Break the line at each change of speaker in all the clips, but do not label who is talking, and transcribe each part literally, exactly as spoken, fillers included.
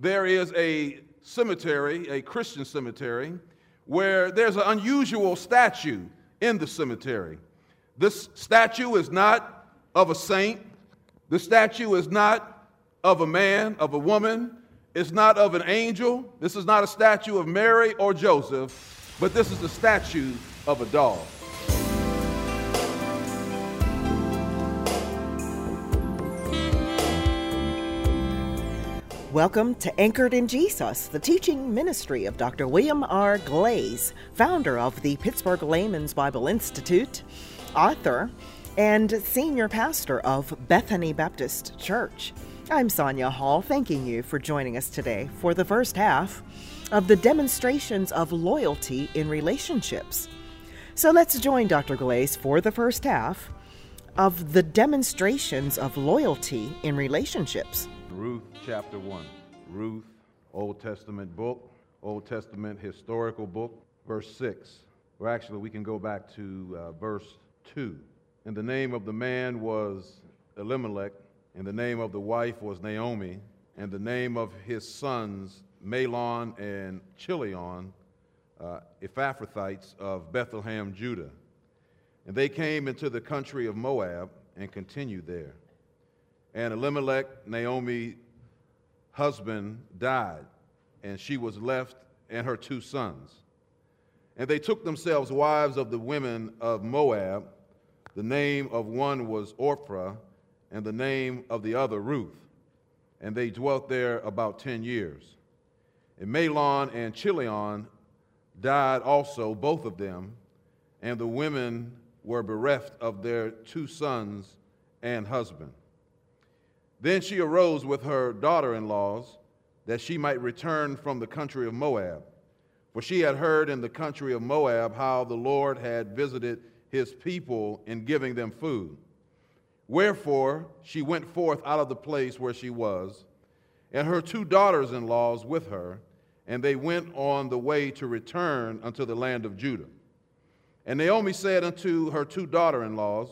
there is a cemetery, a Christian cemetery, where there's an unusual statue in the cemetery. This statue is not of a saint. The statue is not of a man, of a woman. It's not of an angel. This is not a statue of Mary or Joseph, but this is the statue of a dog.
Welcome to Anchored in Jesus, the teaching ministry of Doctor William R. Glaze, founder of the Pittsburgh Layman's Bible Institute, author, and senior pastor of Bethany Baptist Church. I'm Sonia Hall, thanking you for joining us today for the first half of the demonstrations of loyalty in relationships. So let's join Doctor Glaze for the first half of the demonstrations of loyalty in relationships.
Ruth chapter one. Ruth, Old Testament book, Old Testament historical book, verse six. Or actually, we can go back to uh, verse two. And the name of the man was Elimelech, and the name of the wife was Naomi, and the name of his sons Mahlon and Chilion, uh, Ephrathites of Bethlehem, Judah. And they came into the country of Moab and continued there. And Elimelech, Naomi's husband, died, and she was left and her two sons. And they took themselves wives of the women of Moab. The name of one was Orpah, and the name of the other Ruth. And they dwelt there about ten years. And Mahlon and Chilion died also, both of them, and the women were bereft of their two sons and husband. Then she arose with her daughter-in-laws that she might return from the country of Moab. For she had heard in the country of Moab how the Lord had visited his people in giving them food. Wherefore she went forth out of the place where she was, and her two daughters-in-laws with her, and they went on the way to return unto the land of Judah. And Naomi said unto her two daughter-in-laws,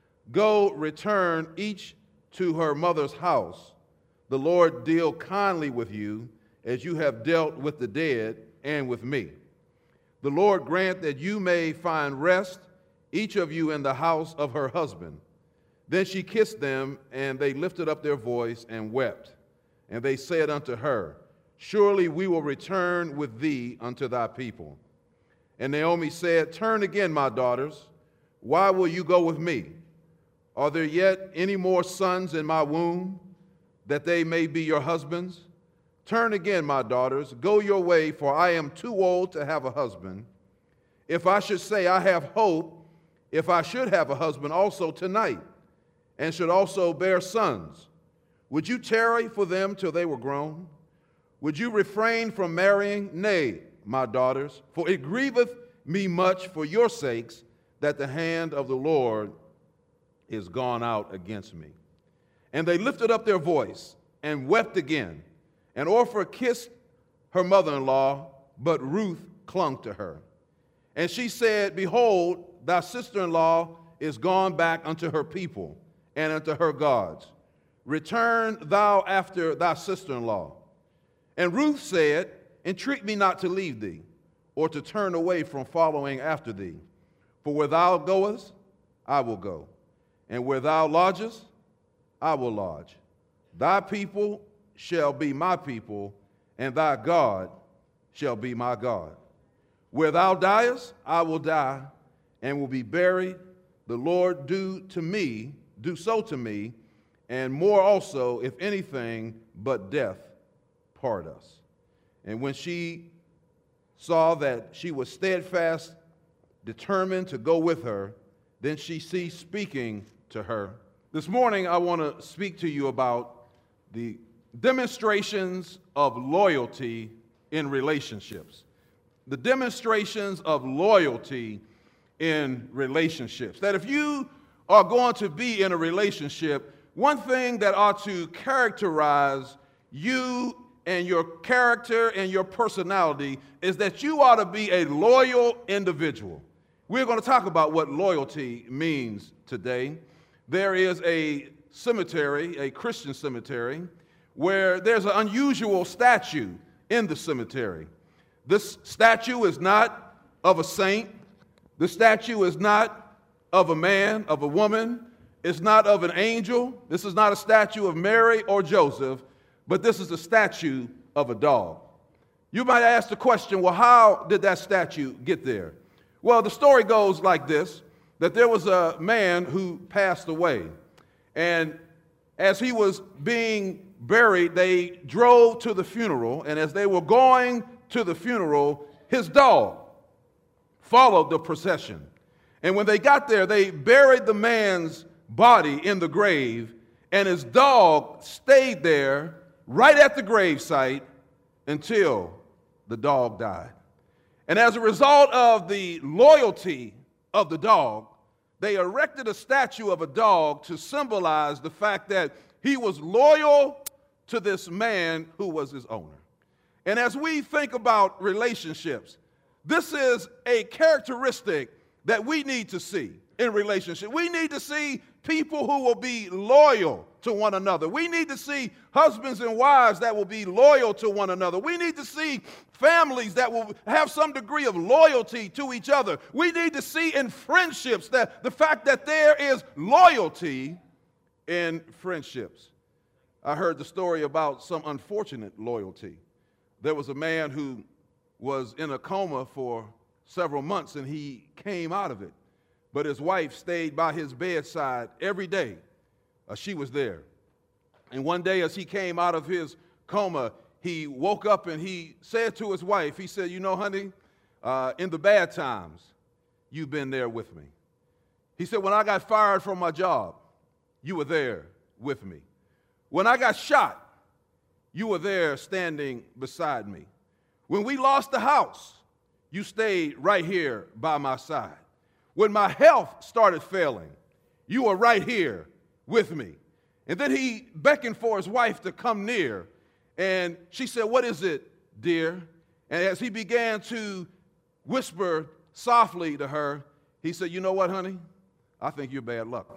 Go, return each to her mother's house. The Lord deal kindly with you, as you have dealt with the dead and with me. The Lord grant that you may find rest, each of you in the house of her husband. Then she kissed them, and they lifted up their voice and wept. And they said unto her, Surely we will return with thee unto thy people. And Naomi said, Turn again, my daughters. Why will you go with me? Are there yet any more sons in my womb, that they may be your husbands? Turn again, my daughters, go your way, for I am too old to have a husband. If I should say I have hope, if I should have a husband also tonight, and should also bear sons, would you tarry for them till they were grown? Would you refrain from marrying? Nay, my daughters, for it grieveth me much for your sakes that the hand of the Lord is gone out against me. And they lifted up their voice and wept again. And Orpah kissed her mother-in-law, but Ruth clung to her. And she said, Behold, thy sister-in-law is gone back unto her people and unto her gods. Return thou after thy sister-in-law. And Ruth said, Entreat me not to leave thee, or to turn away from following after thee. For where thou goest, I will go. And where thou lodgest, I will lodge. Thy people shall be my people, and thy God shall be my God. Where thou diest, I will die, and will be buried. The Lord do to me, do so to me, and more also, if anything but death part us. And when she saw that she was steadfast, determined to go with her, then she ceased speaking to her. This morning, I want to speak to you about the demonstrations of loyalty in relationships. The demonstrations of loyalty in relationships. That if you are going to be in a relationship, one thing that ought to characterize you and your character and your personality is that you ought to be a loyal individual. We're going to talk about what loyalty means today. There is a cemetery, a Christian cemetery, where there's an unusual statue in the cemetery. This statue is not of a saint. The statue is not of a man, of a woman. It's not of an angel. This is not a statue of Mary or Joseph, but this is a statue of a dog. You might ask the question, well, how did that statue get there? Well, the story goes like this, that there was a man who passed away, and as he was being buried, they drove to the funeral, and as they were going to the funeral, his dog followed the procession. And when they got there, they buried the man's body in the grave, and his dog stayed there right at the gravesite until the dog died. And as a result of the loyalty of the dog, they erected a statue of a dog to symbolize the fact that he was loyal to this man who was his owner. And as we think about relationships, this is a characteristic that we need to see in relationship. We need to see people who will be loyal to one another. We need to see husbands and wives that will be loyal to one another. We need to see families that will have some degree of loyalty to each other. We need to see in friendships that the fact that there is loyalty in friendships. I heard the story about some unfortunate loyalty. There was a man who was in a coma for several months, and he came out of it. But his wife stayed by his bedside every day. Uh, she was there. And one day as he came out of his coma, he woke up and he said to his wife, he said, you know, honey, uh, in the bad times, you've been there with me. He said, when I got fired from my job, you were there with me. When I got shot, you were there standing beside me. When we lost the house, you stayed right here by my side. When my health started failing, you were right here with me. And then he beckoned for his wife to come near. And she said, what is it, dear? And as he began to whisper softly to her, he said, you know what, honey? I think you're bad luck.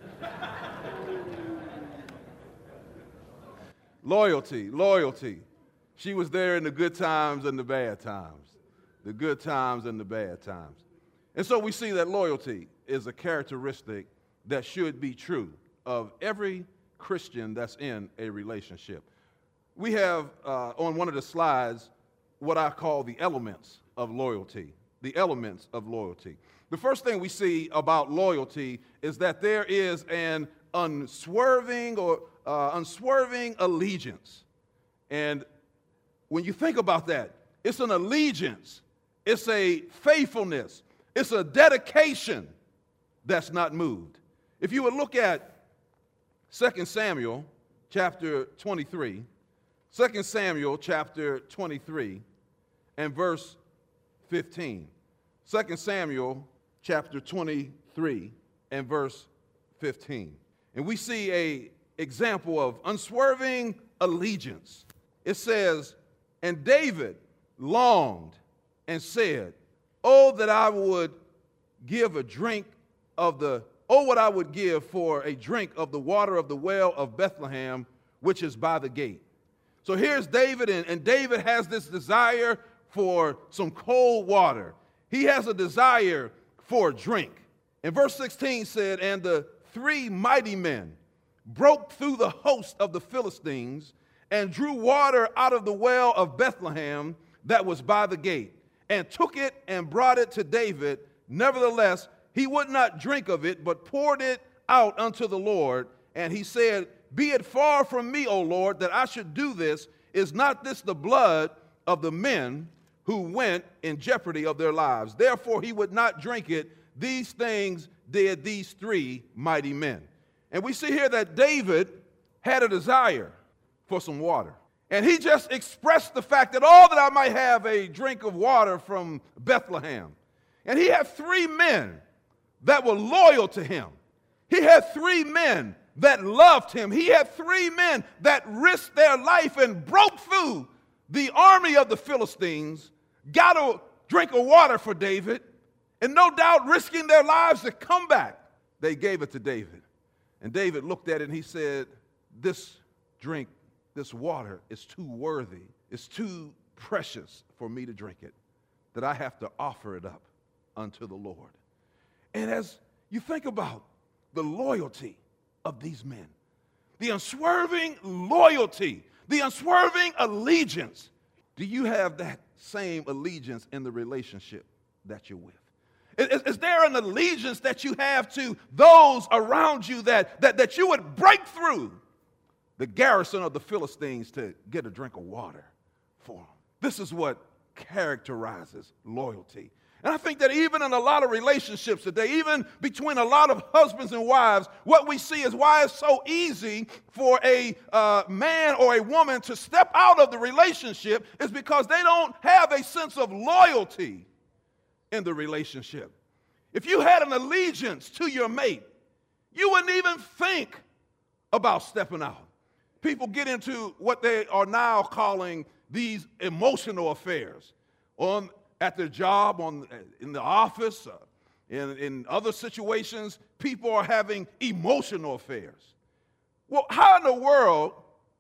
Loyalty, loyalty. She was there in the good times and the bad times. The good times and the bad times. And so we see that loyalty is a characteristic that should be true of every Christian that's in a relationship. We have uh, on one of the slides what I call the elements of loyalty. The elements of loyalty. The first thing we see about loyalty is that there is an unswerving or uh, unswerving allegiance. And when you think about that, it's an allegiance. It's a faithfulness. It's a dedication that's not moved. If you would look at Second Samuel chapter twenty-three, Second Samuel chapter twenty-three and verse fifteen. Second Samuel chapter twenty-three and verse fifteen. And we see a example of unswerving allegiance. It says, and David longed and said, oh, that I would give a drink of the, oh, what I would give for a drink of the water of the well of Bethlehem, which is by the gate. So here's David, and, and David has this desire for some cold water. He has a desire for a drink. And verse sixteen said, and the three mighty men broke through the host of the Philistines and drew water out of the well of Bethlehem that was by the gate, and took it and brought it to David. Nevertheless, he would not drink of it, but poured it out unto the Lord. And he said, be it far from me, O Lord, that I should do this. Is not this the blood of the men who went in jeopardy of their lives? Therefore he would not drink it. These things did these three mighty men. And we see here that David had a desire for some water. And he just expressed the fact that, oh, that I might have a drink of water from Bethlehem. And he had three men that were loyal to him. He had three men that loved him. He had three men that risked their life and broke through the army of the Philistines, got a drink of water for David, and no doubt risking their lives to come back. They gave it to David. And David looked at it and he said, this drink this water is too worthy, it's too precious for me to drink it, that I have to offer it up unto the Lord. And as you think about the loyalty of these men, the unswerving loyalty, the unswerving allegiance, do you have that same allegiance in the relationship that you're with? Is, is there an allegiance that you have to those around you that, that, that you would break through the garrison of the Philistines to get a drink of water for them? This is what characterizes loyalty. And I think that even in a lot of relationships today, even between a lot of husbands and wives, what we see is why it's so easy for a uh, man or a woman to step out of the relationship is because they don't have a sense of loyalty in the relationship. If you had an allegiance to your mate, you wouldn't even think about stepping out. People get into what they are now calling these emotional affairs on at their job, on in the office, uh, in, in other situations. People are having emotional affairs. Well, how in the world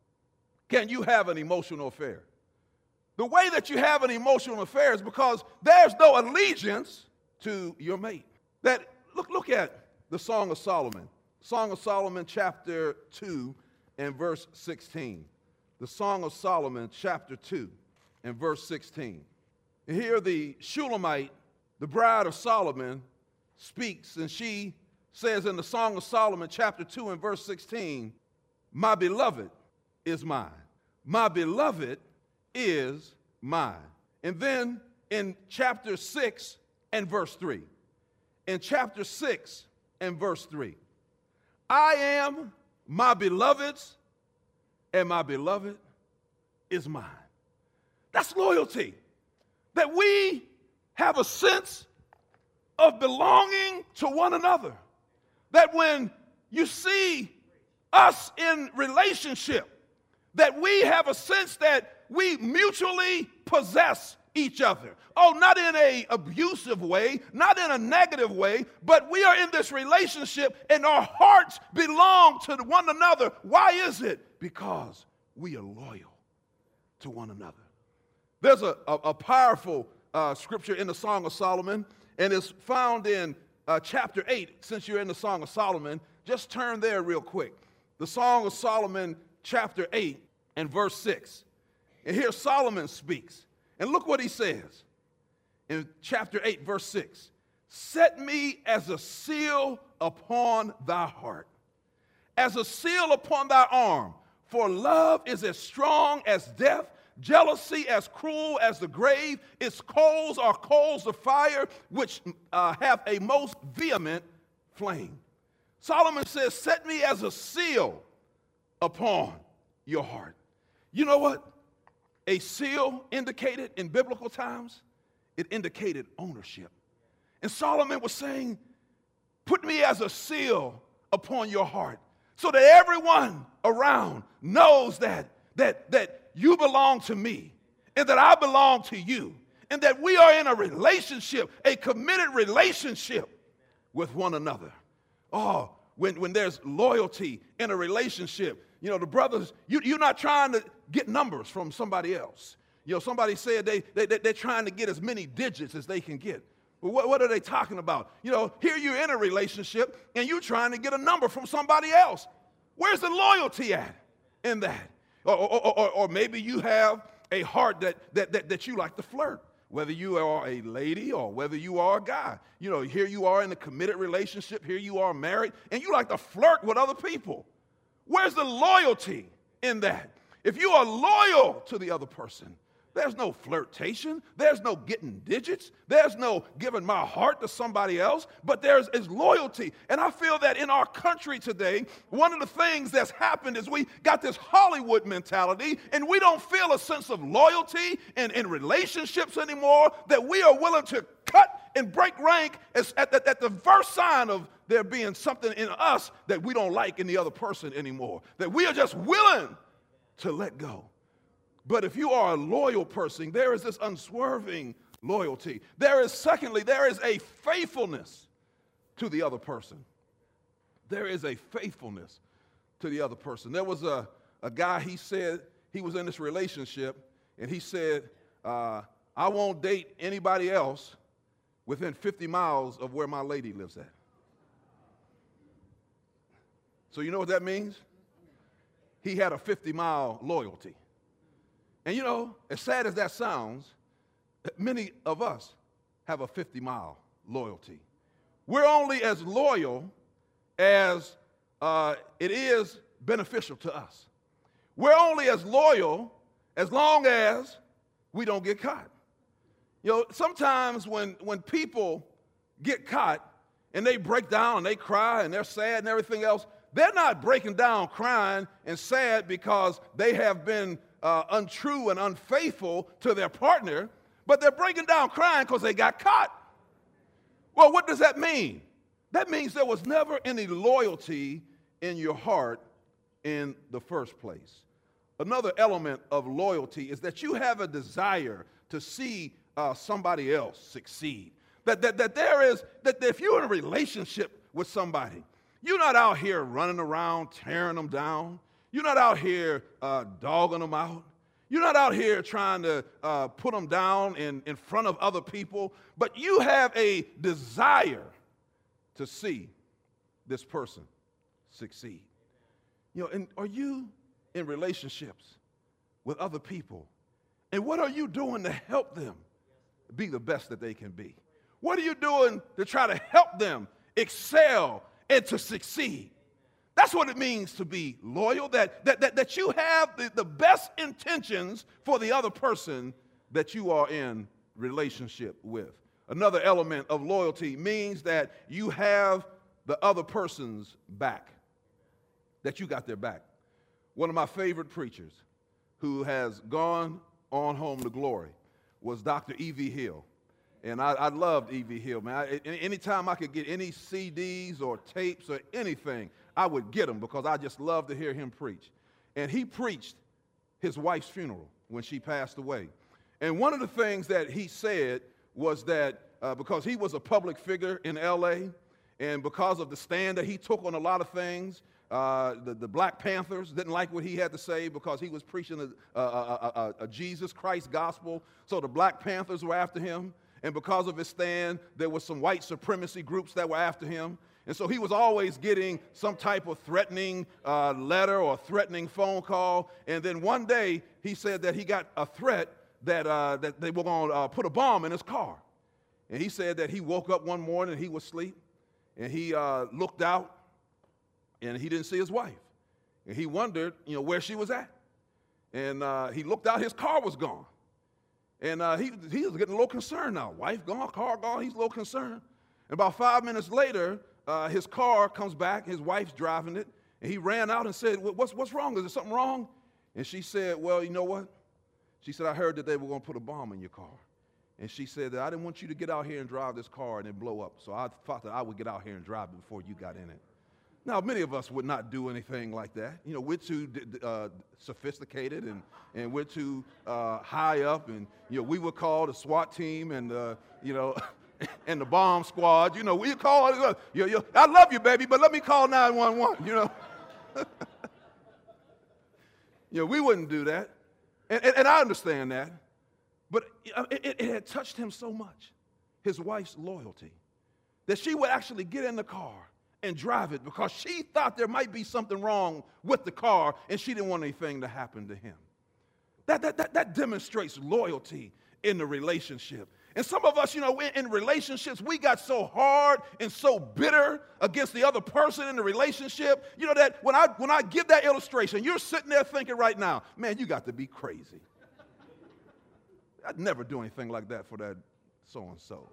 can you have an emotional affair? The way that you have an emotional affair is because there's no allegiance to your mate. That look, look at the Song of Solomon. Song of Solomon, chapter two and verse sixteen. The Song of Solomon, chapter two and verse sixteen. And here the Shulamite, the bride of Solomon, speaks, and she says in the Song of Solomon, chapter two and verse sixteen, my beloved is mine. My beloved is mine. And then in chapter six and verse three, in chapter six and verse three, I am my beloved's, and my beloved is mine. That's loyalty. That we have a sense of belonging to one another. That when you see us in relationship, that we have a sense that we mutually possess each other. Oh, not in an abusive way, not in a negative way, but we are in this relationship and our hearts belong to one another. Why is it? Because we are loyal to one another. There's a, a, a powerful uh, scripture in the Song of Solomon, and it's found in uh, chapter eight. Since you're in the Song of Solomon, just turn there real quick. The Song of Solomon, chapter eight and verse six. And here Solomon speaks. And look what he says in chapter eight, verse six. Set me as a seal upon thy heart, as a seal upon thy arm, for love is as strong as death, jealousy as cruel as the grave. Its coals are coals of fire, which uh, have a most vehement flame. Solomon says, set me as a seal upon your heart. You know what a seal indicated in biblical times? It indicated ownership. And Solomon was saying, put me as a seal upon your heart so that everyone around knows that, that, that you belong to me and that I belong to you and that we are in a relationship, a committed relationship with one another. Oh, when, when there's loyalty in a relationship, you know, the brothers, you, you're not trying to get numbers from somebody else. You know, somebody said they, they, they're trying to get as many digits as they can get. Well, what, what are they talking about? You know, here you're in a relationship and you're trying to get a number from somebody else. Where's the loyalty at in that? Or, or, or, or maybe you have a heart that, that, that, that you like to flirt, whether you are a lady or whether you are a guy. You know, here you are in a committed relationship, here you are married, and you like to flirt with other people. Where's the loyalty in that? If you are loyal to the other person, there's no flirtation. There's no getting digits. There's no giving my heart to somebody else. But there's is loyalty. And I feel that in our country today, one of the things that's happened is we got this Hollywood mentality, and we don't feel a sense of loyalty in, in relationships anymore, that we are willing to cut and break rank as, at, at, at the first sign of there being something in us that we don't like in the other person anymore, that we are just willing to let go. But if you are a loyal person, there is this unswerving loyalty. There is, secondly, there is a faithfulness to the other person. There is a faithfulness to the other person. There was a, a guy, he said he was in this relationship, and he said, uh, I won't date anybody else within fifty miles of where my lady lives at. So you know what that means? He had a fifty-mile loyalty. And you know, as sad as that sounds, many of us have a fifty-mile loyalty. We're only as loyal as uh, it is beneficial to us. We're only as loyal as long as we don't get caught. You know, sometimes when, when people get caught and they break down and they cry and they're sad and everything else, they're not breaking down crying and sad because they have been uh, untrue and unfaithful to their partner, but they're breaking down crying because they got caught. Well, what does that mean? That means there was never any loyalty in your heart in the first place. Another element of loyalty is that you have a desire to see uh, somebody else succeed. That, that, that there is, that if you're in a relationship with somebody, you're not out here running around tearing them down. You're not out here uh, dogging them out. You're not out here trying to uh, put them down in, in front of other people, but you have a desire to see this person succeed. You know, and are you in relationships with other people? And what are you doing to help them be the best that they can be? What are you doing to try to help them excel and to succeed? That's what it means to be loyal, that, that, that, that you have the, the best intentions for the other person that you are in relationship with. Another element of loyalty means that you have the other person's back, that you got their back. One of my favorite preachers who has gone on home to glory was Doctor E V Hill. And I, I loved E V Hill, man. I, anytime I could get any C Ds or tapes or anything, I would get them because I just loved to hear him preach. And he preached his wife's funeral when she passed away. And one of the things that he said was that uh, because he was a public figure in L A, and because of the stand that he took on a lot of things, uh, the, the Black Panthers didn't like what he had to say because he was preaching a, a, a, a, a Jesus Christ gospel. So the Black Panthers were after him. And because of his stand, there were some white supremacy groups that were after him. And so he was always getting some type of threatening uh, letter or threatening phone call. And then one day, he said that he got a threat that, uh, that they were going to uh, put a bomb in his car. And he said that he woke up one morning and he was asleep. And he uh, looked out, and he didn't see his wife. And he wondered, you know, where she was at. And uh, he looked out, his car was gone. And uh, he, he was getting a little concerned now. Wife gone, car gone, he's a little concerned. And about five minutes later, uh, his car comes back, his wife's driving it, and he ran out and said, what's, what's wrong? Is there something wrong? And she said, well, you know what? She said, I heard that they were going to put a bomb in your car. And she said that I didn't want you to get out here and drive this car and it blow up. So I thought that I would get out here and drive it before you got in it. Now, many of us would not do anything like that. You know, we're too uh, sophisticated and, and we're too uh, high up. And, you know, we would call the SWAT team and, uh, you know, and the bomb squad. You know, we call, uh, you know, I love you, baby, but let me call nine one one, you know. You know, we wouldn't do that. And, and, and I understand that. But it, it had touched him so much, his wife's loyalty, that she would actually get in the car and drive it because she thought there might be something wrong with the car and she didn't want anything to happen to him. That, that, that, that demonstrates loyalty in the relationship. And some of us, you know, in, in relationships, we got so hard and so bitter against the other person in the relationship, you know, that when I, when I give that illustration, you're sitting there thinking right now, man, you got to be crazy. I'd never do anything like that for that so-and-so.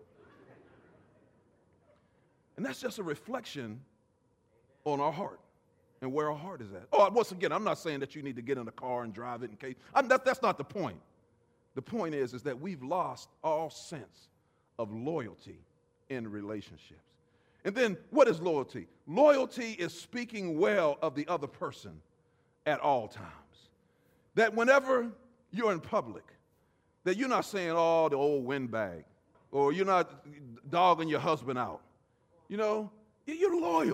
And that's just a reflection on our heart and where our heart is at. Oh, once again, I'm not saying that you need to get in a car and drive it in case. I'm, that, that's not the point. The point is, is that we've lost all sense of loyalty in relationships. And then what is loyalty? Loyalty is speaking well of the other person at all times. That whenever you're in public, that you're not saying, oh, the old windbag, or you're not dogging your husband out. You know, you're loyal.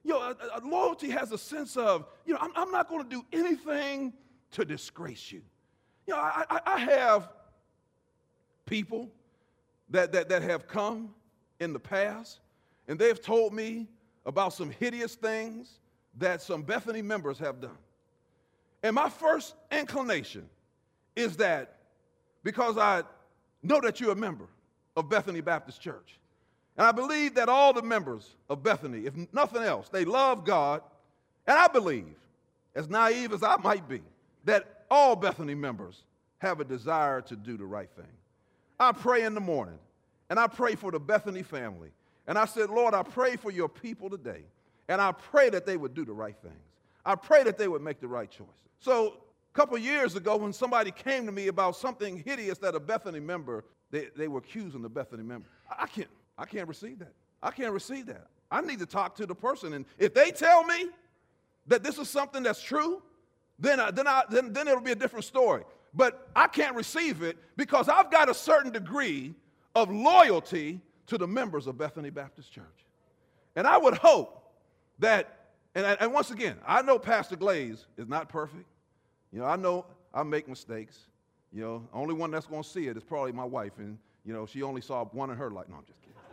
You know, uh, uh, loyalty has a sense of, you know, I'm, I'm not going to do anything to disgrace you. You know, I, I, I have people that, that, that have come in the past, and they've told me about some hideous things that some Bethany members have done. And my first inclination is that because I know that you're a member of Bethany Baptist Church, and I believe that all the members of Bethany, if nothing else, they love God, and I believe, as naive as I might be, that all Bethany members have a desire to do the right thing. I pray in the morning, and I pray for the Bethany family, and I said, Lord, I pray for your people today, and I pray that they would do the right things. I pray that they would make the right choices. So a couple years ago, when somebody came to me about something hideous that a Bethany member, they, they were accusing the Bethany member, I can't, I can't receive that. I can't receive that. I need to talk to the person, and if they tell me that this is something that's true, then, I, then, I, then, then it'll be a different story. But I can't receive it because I've got a certain degree of loyalty to the members of Bethany Baptist Church. And I would hope that, and, and once again, I know Pastor Glaze is not perfect. You know, I know I make mistakes. You know, only one that's going to see it is probably my wife, and, you know, she only saw one in her life. No, I'm just kidding.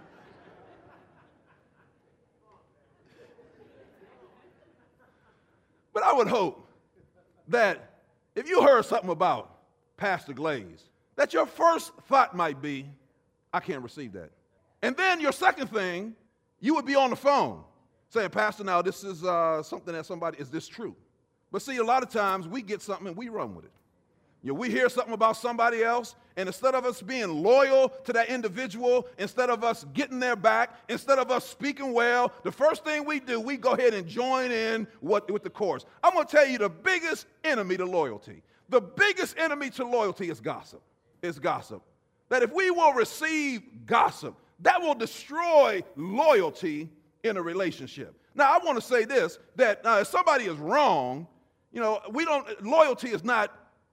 But I would hope that if you heard something about Pastor Glaze, that your first thought might be, I can't receive that. And then your second thing, you would be on the phone saying, Pastor, now this is uh, something that somebody, is this true? But see, a lot of times we get something and we run with it. You know, we hear something about somebody else, and instead of us being loyal to that individual, instead of us getting their back, instead of us speaking well, the first thing we do, we go ahead and join in what, with the chorus. I'm going to tell you the biggest enemy to loyalty. The biggest enemy to loyalty is gossip. It's gossip. That if we will receive gossip, that will destroy loyalty in a relationship. Now, I want to say this, that uh, if somebody is wrong, you know, we don't, loyalty is not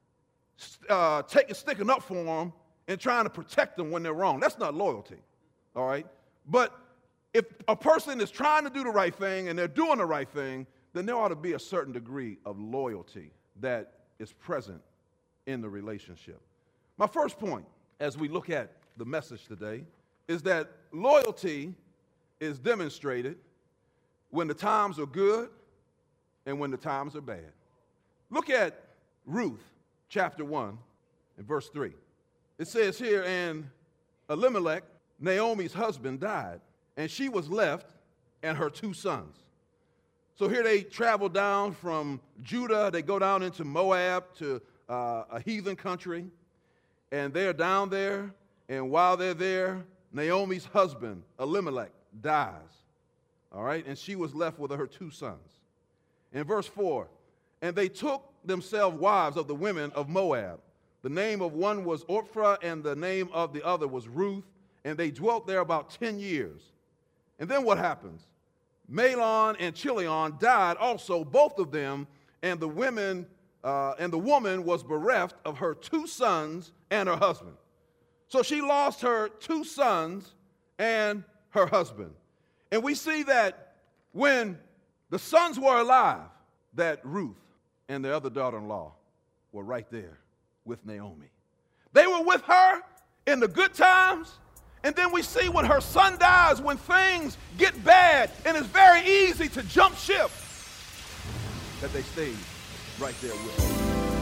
uh, taking, sticking up for them and trying to protect them when they're wrong. That's not loyalty, all right? But if a person is trying to do the right thing and they're doing the right thing, then there ought to be a certain degree of loyalty that is present in the relationship. My first point, as we look at the message today, is that loyalty is demonstrated when the times are good and when the times are bad. Look at Ruth chapter one and verse three. It says here, and Elimelech, Naomi's husband, died, and she was left and her two sons. So here they travel down from Judah, they go down into Moab to uh, a heathen country, and they're down there, and while they're there, Naomi's husband, Elimelech, dies. All right, and she was left with her two sons. In verse four, and they took themselves wives of the women of Moab. The name of one was Orpah, and the name of the other was Ruth, and they dwelt there about ten years. And then what happens? Mahlon and Chilion died also, both of them, and the women uh, and the woman was bereft of her two sons and her husband. So she lost her two sons and her husband. And we see that when the sons were alive, that Ruth and the other daughter-in-law were right there with Naomi. They were with her in the good times, and then we see when her son dies, when things get bad, and it's very easy to jump ship, that they stayed right there with her.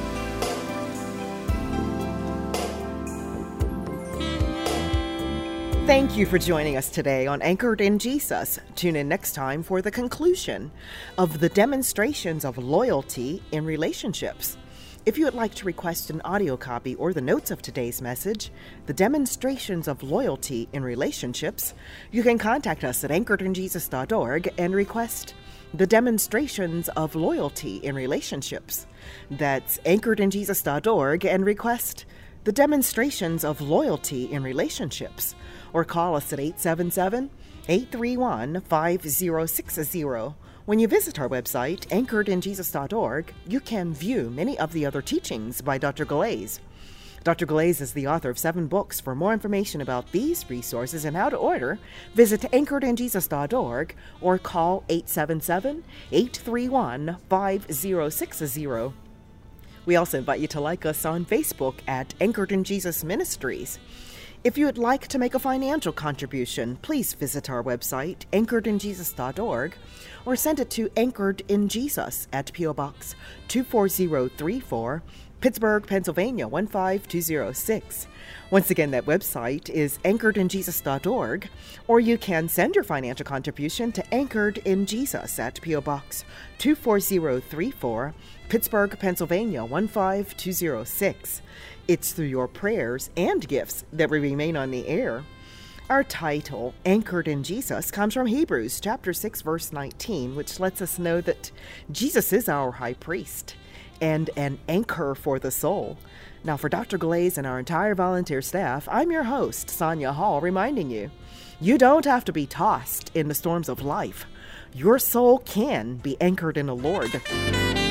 Thank you for joining us today on Anchored in Jesus. Tune in next time for the conclusion of the demonstrations of loyalty in relationships. If you would like to request an audio copy or the notes of today's message, The Demonstrations of Loyalty in Relationships, you can contact us at anchored in jesus dot org and request The Demonstrations of Loyalty in Relationships. That's anchored in jesus dot org and request The Demonstrations of Loyalty in Relationships. Or call us at eight seven seven, eight three one, five zero six zero. When you visit our website, anchored in jesus dot org, you can view many of the other teachings by Doctor Glaze. Doctor Glaze is the author of seven books. For more information about these resources and how to order, visit anchored in jesus dot org or call eight seven seven, eight three one, five zero six zero. We also invite you to like us on Facebook at Anchored in Jesus Ministries. If you would like to make a financial contribution, please visit our website, anchored in jesus dot org, or send it to Anchored in Jesus at P O Box two four zero three four, Pittsburgh, Pennsylvania one five two zero six. Once again, that website is anchored in jesus dot org, or you can send your financial contribution to Anchored in Jesus at P O Box two four zero three four, Pittsburgh, Pennsylvania one five two zero six. It's through your prayers and gifts that we remain on the air. Our title, Anchored in Jesus, comes from Hebrews chapter six, verse nineteen, which lets us know that Jesus is our high priest and an anchor for the soul. Now, for Doctor Glaze and our entire volunteer staff, I'm your host, Sonia Hall, reminding you, you don't have to be tossed in the storms of life. Your soul can be anchored in the Lord.